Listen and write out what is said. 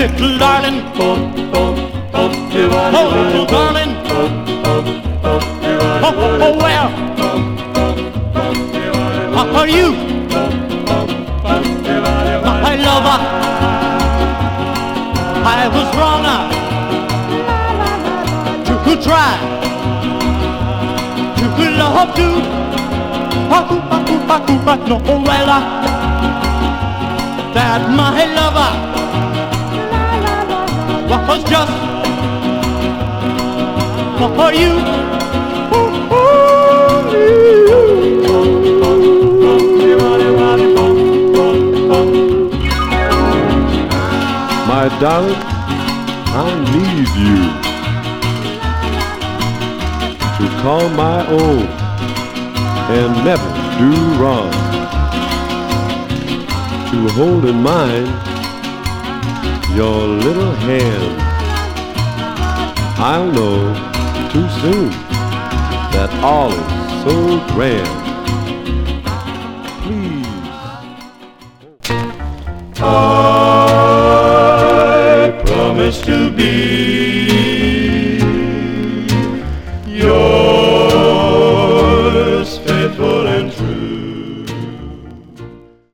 little darling. Oh, little darling. Oh, where are you, my lover? I was wrong to try to love you. No, well, that my lover was just for you. My darling, I need you to call my own and never do wrong, to hold in mind your little hand. I'll know too soon that all is so grand. Please, I promise to be